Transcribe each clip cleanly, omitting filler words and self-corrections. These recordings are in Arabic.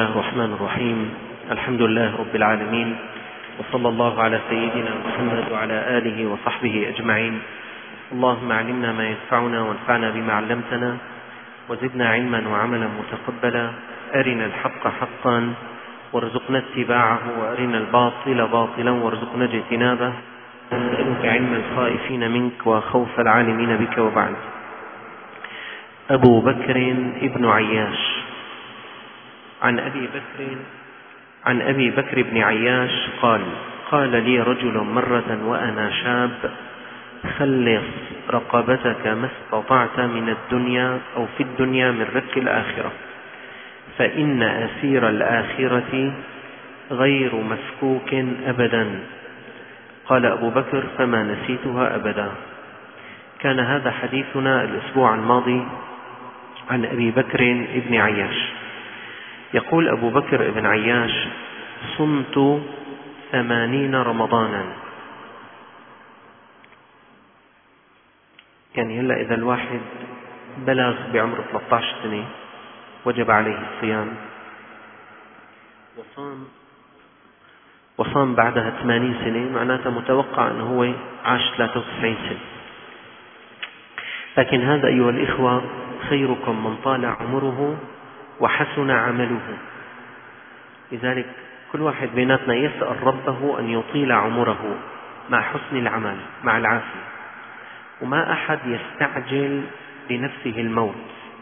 الله الرحمن الرحيم. الحمد لله رب العالمين، وصلى الله على سيدنا محمد وعلى آله وصحبه أجمعين. اللهم علمنا ما ينفعنا وانفعنا بما علمتنا، وزدنا علما وعملا متقبلا. أرنا الحق حقا وارزقنا اتباعه، وأرنا الباطل باطلا وارزقنا اجتنابه. نسألك علم الخائفين منك وخوف العالمين بك. وبعد. أبو بكر ابن عياش. عن أبي بكر بن عياش قال لي رجل مرة وأنا شاب: خلص رقبتك ما استطعت من الدنيا أو في الدنيا من رك الآخرة، فإن أسير الآخرة غير مفكوك أبدا. قال أبو بكر: فما نسيتها أبدا. كان هذا حديثنا الأسبوع الماضي عن أبي بكر بن عياش. يقول أبو بكر بن عياش: صمت 80 رمضانا. يعني هلأ إذا الواحد بلغ بعمر 13 سنة وجب عليه الصيام، وصام بعدها 80 سنة، معناته متوقع أنه هو عاش 93 سنة. لكن هذا أيها الإخوة خيركم من طال عمره وحسن عمله. لذلك كل واحد بيناتنا يسأل ربه أن يطيل عمره مع حسن العمل مع العافية، وما أحد يستعجل لنفسه الموت.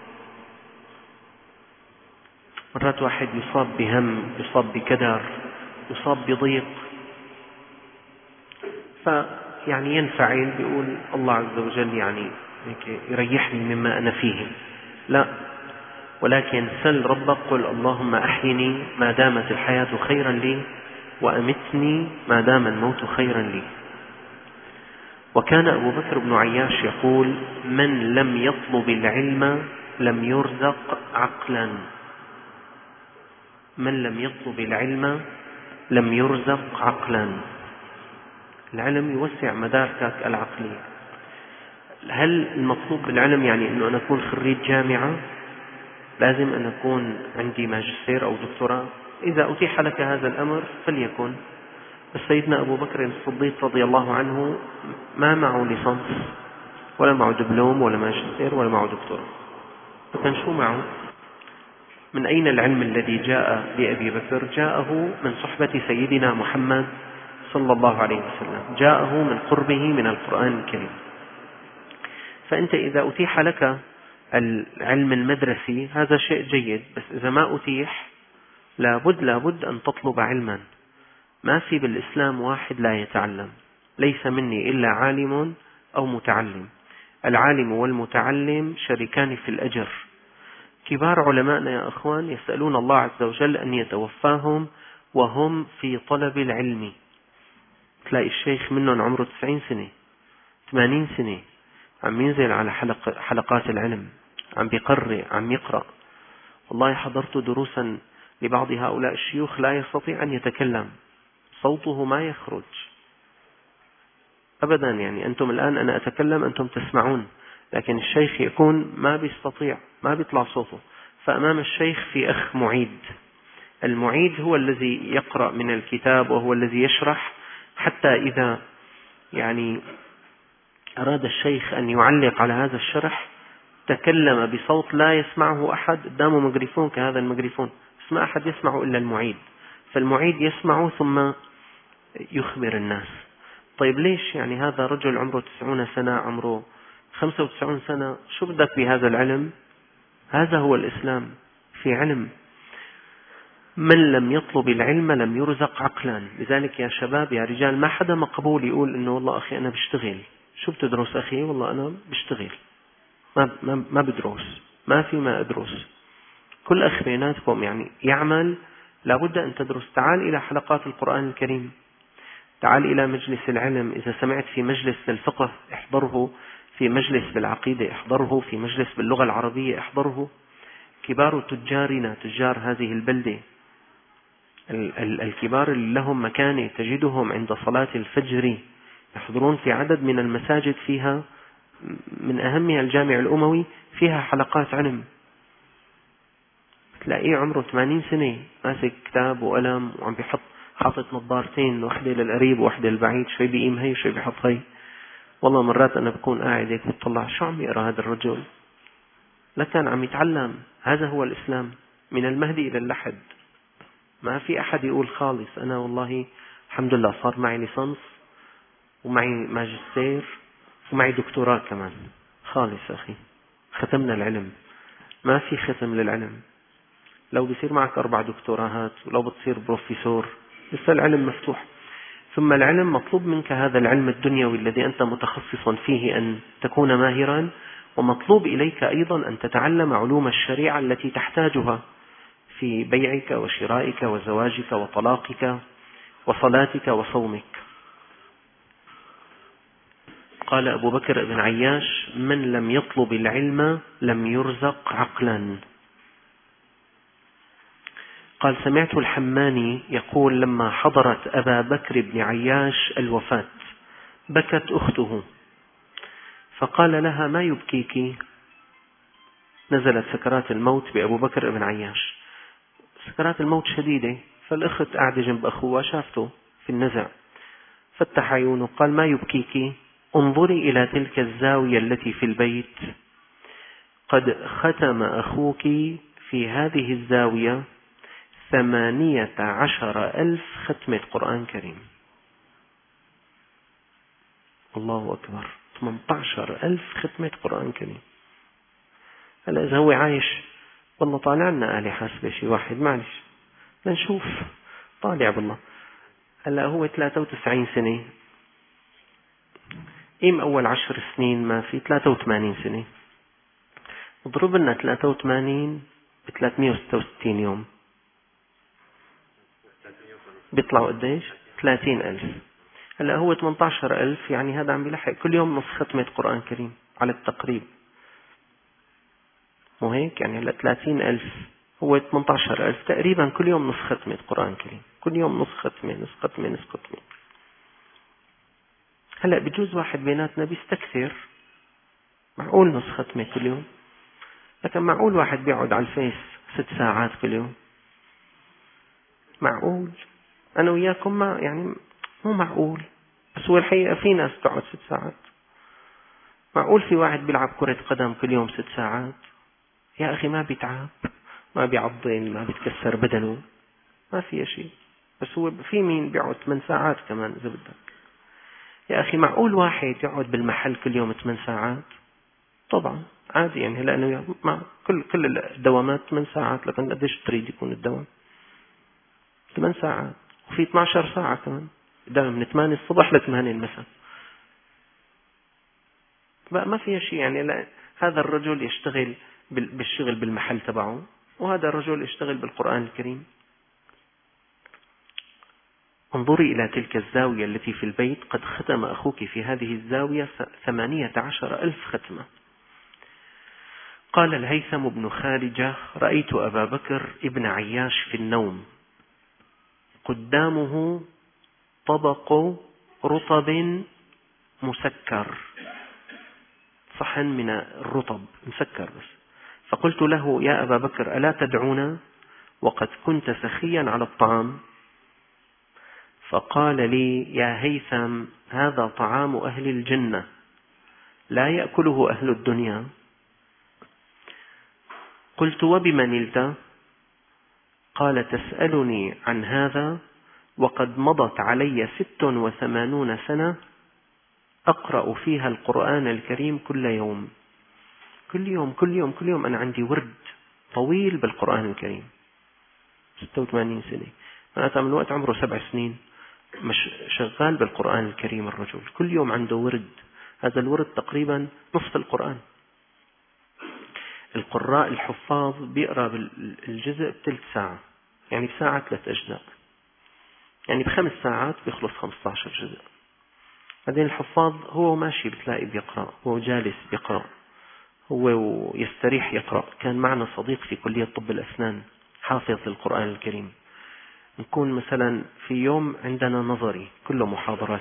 مرات واحد يصاب بهم، يصاب بكدر، يصاب بضيق، فيعني ينفعل بيقول الله عز وجل يعني يريحني مما أنا فيه. لا، ولكن سل ربك، قل اللهم أحيني ما دامت الحياة خيرا لي، وأمتني ما دام الموت خيرا لي. وكان أبو بكر بن عياش يقول: من لم يطلب العلم لم يرزق عقلا. من لم يطلب العلم لم يرزق عقلا. العلم يوسع مداركك العقلية. هل المطلوب بالعلم يعني أنه أنا أكون خريج جامعة؟ لازم أن أكون عندي ماجستير أو دكتوراه؟ إذا أتيح لك هذا الأمر فليكن. بس سيدنا أبو بكر الصديق رضي الله عنه ما معه ليسانس ولا معه دبلوم ولا ماجستير ولا معه دكتوراه، فكان شو معه؟ من أين العلم الذي جاء لأبي بكر؟ جاءه من صحبة سيدنا محمد صلى الله عليه وسلم، جاءه من قربه من القرآن الكريم. فأنت إذا أتيح لك العلم المدرسي هذا شيء جيد، بس إذا ما أتيح لابد أن تطلب علما. ما في بالإسلام واحد لا يتعلم، ليس مني إلا عالم أو متعلم. العالم والمتعلم شريكان في الأجر. كبار علماءنا يا أخوان يسألون الله عز وجل أن يتوفاهم وهم في طلب العلم. تلاقي الشيخ منهم عمره 90 سنة 80 سنة عم ينزل على حلقات العلم، عم بيقرأ، عم يقرأ. والله حضرت دروسا لبعض هؤلاء الشيوخ لا يستطيع أن يتكلم، صوته ما يخرج أبدا. يعني أنتم الآن أنا أتكلم أنتم تسمعون، لكن الشيخ يكون ما بيستطيع، ما بيطلع صوته. فأمام الشيخ في أخ معيد. المعيد هو الذي يقرأ من الكتاب وهو الذي يشرح، حتى إذا يعني أراد الشيخ أن يعلق على هذا الشرح تكلم بصوت لا يسمعه أحد، قدامه ميكروفون كهذا الميكروفون، بس ما أحد يسمعه إلا المعيد. فالمعيد يسمعه ثم يخبر الناس. طيب ليش يعني هذا رجل عمره 90 سنة، عمره 95 سنة، شو بدك بهذا العلم؟ هذا هو الإسلام، في علم. من لم يطلب العلم لم يرزق عقلا. لذلك يا شباب يا رجال ما حدا مقبول يقول إنه والله أخي أنا بشتغل. شو بتدرس أخي؟ والله أنا بشتغل، ما بدرس، ما في ما أدرس. كل أخ بيناتكم يعني يعمل، لابد أن تدرس. تعال إلى حلقات القرآن الكريم، تعال إلى مجلس العلم. إذا سمعت في مجلس للفقه احضره، في مجلس بالعقيدة احضره، في مجلس باللغة العربية احضره. كبار تجارنا، تجار هذه البلدة، الكبار اللي لهم مكانة تجدهم عند صلاة الفجر يحضرون في عدد من المساجد، فيها من أهمها الجامع الأموي، فيها حلقات علم. تلاقيه عمره 80 سنة ماسك كتاب وقلم وعم حاطط نظارتين، وحدة للقريب وحدة للبعيد، شوي بيقيم هي شوي بيحط هي. والله مرات أنا بكون قاعد هيك بتطلع شو عم يقرأ هذا الرجل؟ لا كان عم يتعلم. هذا هو الإسلام من المهدي إلى اللحد. ما في أحد يقول خالص أنا والله الحمد لله صار معي ليسانس ومعي ماجستير ومعي دكتوراه كمان. خالص أخي، ختمنا العلم. ما في ختم للعلم. لو بيصير معك 4 دكتوراهات ولو بتصير بروفيسور لسه العلم مفتوح. ثم العلم مطلوب منك هذا العلم الدنيوي الذي أنت متخصص فيه أن تكون ماهرا، ومطلوب إليك أيضا أن تتعلم علوم الشريعة التي تحتاجها في بيعك وشرائك وزواجك وطلاقك وصلاتك وصومك. قال أبو بكر بن عياش: من لم يطلب العلم لم يرزق عقلا. قال: سمعت الحماني يقول: لما حضرت أبا بكر بن عياش الوفاة بكت أخته، فقال لها: ما يبكيك؟ نزلت سكرات الموت بأبو بكر بن عياش، سكرات الموت شديدة، فالأخت قاعدة جنب أخوها شافته في النزع، فتح عيونه قال: ما يبكيك؟ انظري إلى تلك الزاوية التي في البيت، قد ختم أخوك في هذه الزاوية 18,000 ختمة قرآن كريم. الله أكبر، 18,000 ختمة قرآن كريم. هلا إذا هو عايش والله طالع لنا آلة حاسبة شي واحد، معلش لنشوف طالع بالله. هلا هو 93 سنة، قيم أول 10 سنين ما في 83 سنة، اضرب لنا 83 ب 366 يوم، بيطلعوا قديش؟ 30,000. هلا هو 18,000، يعني هذا عم بيلحق كل يوم نص ختمة قرآن كريم على التقريب، مو هيك؟ يعني هلا 30,000 هو 18,000 تقريبا كل يوم نص ختمة قرآن كريم، كل يوم نص ختمة نص ختمة نص ختمة. هلا بجوز واحد بيناتنا بيستكثر، معقول نص ختمة كل يوم، لكن معقول واحد بيقعد على الفيس 6 ساعات كل يوم؟ معقول؟ أنا وياكم ما يعني مو معقول، بس هو الحقيقة في ناس تقعد 6 ساعات. معقول في واحد بيلعب كرة قدم كل يوم 6 ساعات؟ يا أخي ما بيتعب، ما بيعضل، ما بيتكسر بدنه، ما في شيء. بس هو في مين بيقعد 8 ساعات كمان إذا بدك. يا أخي معقول واحد يقعد بالمحل كل يوم 8 ساعات؟ طبعا عادي، يعني لأنه مع كل الدوامات 8 ساعات، لكن قديش تريد يكون الدوام؟ 8 ساعات، وفي 12 ساعة كمان، ده من 8 الصبح ل 8 المساء. ما فيها شيء يعني. لا، هذا الرجل يشتغل بالشغل بالمحل تبعه، وهذا الرجل يشتغل بالقرآن الكريم. انظري إلى تلك الزاوية التي في البيت، قد ختم أخوك في هذه الزاوية 18,000 ختمة. قال الهيثم بن خارجة: رأيت أبا بكر ابن عياش في النوم، قدامه طبق رطب مسكر، صحن من الرطب مسكر بس. فقلت له: يا أبا بكر، ألا تدعونا وقد كنت سخيا على الطعام؟ فقال لي: يا هيثم، هذا طعام أهل الجنة لا يأكله أهل الدنيا. قلت: وبما نلت؟ قال: تسألني عن هذا وقد مضت علي 86 سنة أقرأ فيها القرآن الكريم كل يوم. كل يوم كل يوم كل يوم أنا عندي ورد طويل بالقرآن الكريم. 86 سنة، معناتها من وقت عمره 7 سنين مش شغال بالقرآن الكريم. الرجل كل يوم عنده ورد، هذا الورد تقريبا نصف القرآن. القراء الحفاظ بيقرأ بالجزء بثلث ساعة، يعني بساعة 3 أجزاء، يعني ب5 ساعات بيخلص 15 جزء. بعدين الحفاظ هو ماشي بتلاقي بيقرأ، هو جالس بيقرأ، هو يستريح يقرأ. كان معنا صديق في كلية طب الأسنان حافظ للقرآن الكريم، نكون مثلا في يوم عندنا نظري كله محاضرات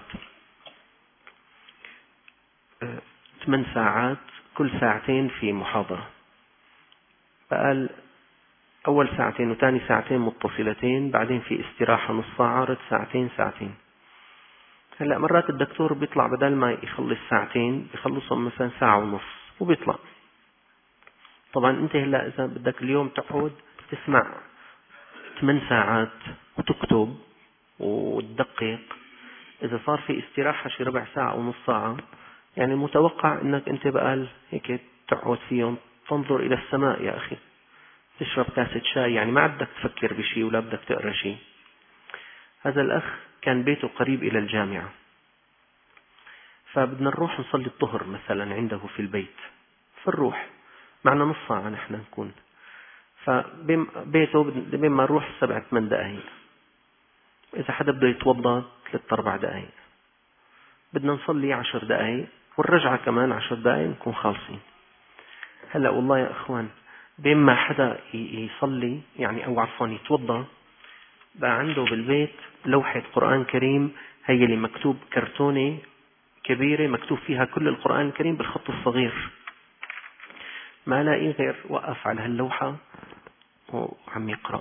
8 ساعات، كل ساعتين في محاضرة. فقال أول ساعتين وثاني ساعتين متصلتين، بعدين في استراحة نص ساعة، رد ساعتين ساعتين. هلأ مرات الدكتور بيطلع بدل ما يخلص ساعتين بيخلصهم مثلا ساعة ونص وبيطلع. طبعا أنت هلأ إذا بدك اليوم تقعد تسمع 8 ساعات وتكتب وتدقق، إذا صار في استراحة شي ربع ساعة أو نص ساعة، يعني متوقع أنك أنت بقال هيك تقعد فيهم تنظر إلى السماء يا أخي، تشرب كاسة شاي، يعني ما بدك تفكر بشي ولا بدك تقرأ شي. هذا الأخ كان بيته قريب إلى الجامعة، فبدنا نروح نصلي الظهر مثلا عنده في البيت، فنروح معنا نص ساعة نحن نكون، فبيته بين ما نروح 7-8 دقائق، إذا حدا بده يتوضأ 3-4 دقائق، بدنا نصلي 10 دقائق والرجعة كمان 10 دقائق نكون خالصين. هلأ والله يا أخوان بين ما حدا يصلي يعني أو عفوا يتوضأ، بقى عنده بالبيت لوحة قرآن كريم، هي اللي مكتوب كرتونة كبيرة مكتوب فيها كل القرآن الكريم بالخط الصغير، ما لاقي غير وقف على هاللوحة وعم يقرأ.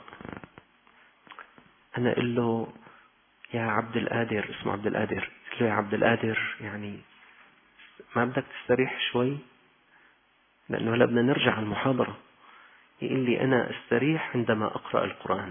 أنا قل له يا عبد القادر، اسمه عبد القادر، قلت له يا عبد القادر يعني ما بدك تستريح شوي؟ لأنه هلا بدنا نرجع على المحاضرة. يقول لي أنا أستريح عندما أقرأ القرآن.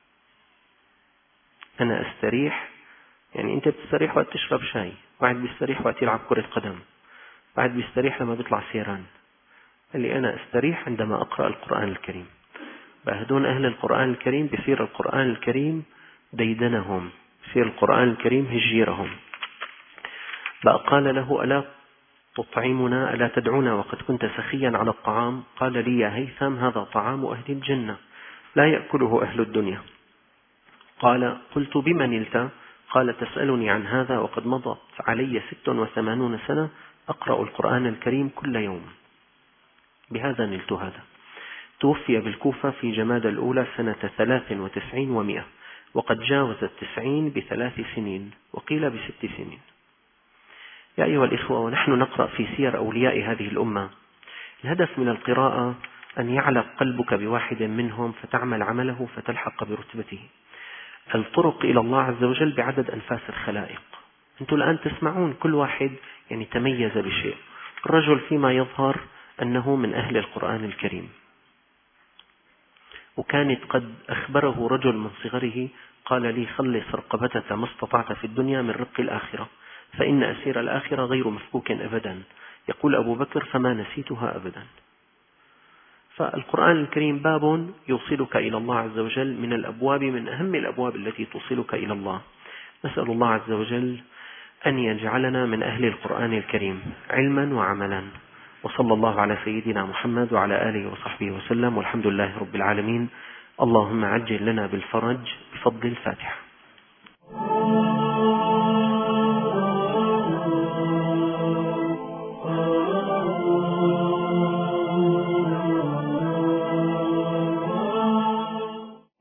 أنا أستريح يعني أنت بتستريح وقت تشرب شاي، واحد بيستريح وقت يلعب كرة قدم، واحد بيستريح لما بيطلع سيران. قال لي أنا أستريح عندما أقرأ القرآن الكريم. بهدون أهل القرآن الكريم بيصير القرآن الكريم ديدنهم، بيصير القرآن الكريم هجيرهم. بقى قال له ألا تطعمنا، ألا تدعونا وقد كنت سخيا على الطعام؟ قال لي يا هيثم هذا طعام أهل الجنة لا يأكله أهل الدنيا. قال قلت بما نلت؟ قال تسألني عن هذا وقد مضت علي 86 سنة أقرأ القرآن الكريم كل يوم، بهذا نلت هذا. توفي بالكوفة في جمادى الأولى سنة 93 و100، وقد جاوز 90 ب3 سنين وقيل ب6 سنين. يا أيها الإخوة، ونحن نقرأ في سير أولياء هذه الأمة، الهدف من القراءة أن يعلق قلبك بواحد منهم فتعمل عمله فتلحق برتبته. الطرق إلى الله عز وجل بعدد أنفاس الخلائق. أنتم الآن تسمعون كل واحد يعني تميز بشيء. الرجل فيما يظهر أنه من أهل القرآن الكريم، وكانت قد أخبره رجل من صغره قال لي خلص رقبتك ما استطعت في الدنيا من رق الآخرة، فإن أسير الآخرة غير مفكوك أبدا. يقول أبو بكر فما نسيتها أبدا. فالقرآن الكريم باب يوصلك إلى الله عز وجل، من الأبواب، من أهم الأبواب التي توصلك إلى الله. نسأل الله عز وجل أن يجعلنا من أهل القرآن الكريم علما وعملا. وصلى الله على سيدنا محمد وعلى آله وصحبه وسلم، والحمد لله رب العالمين. اللهم عجل لنا بالفرج بفضل الفاتحة.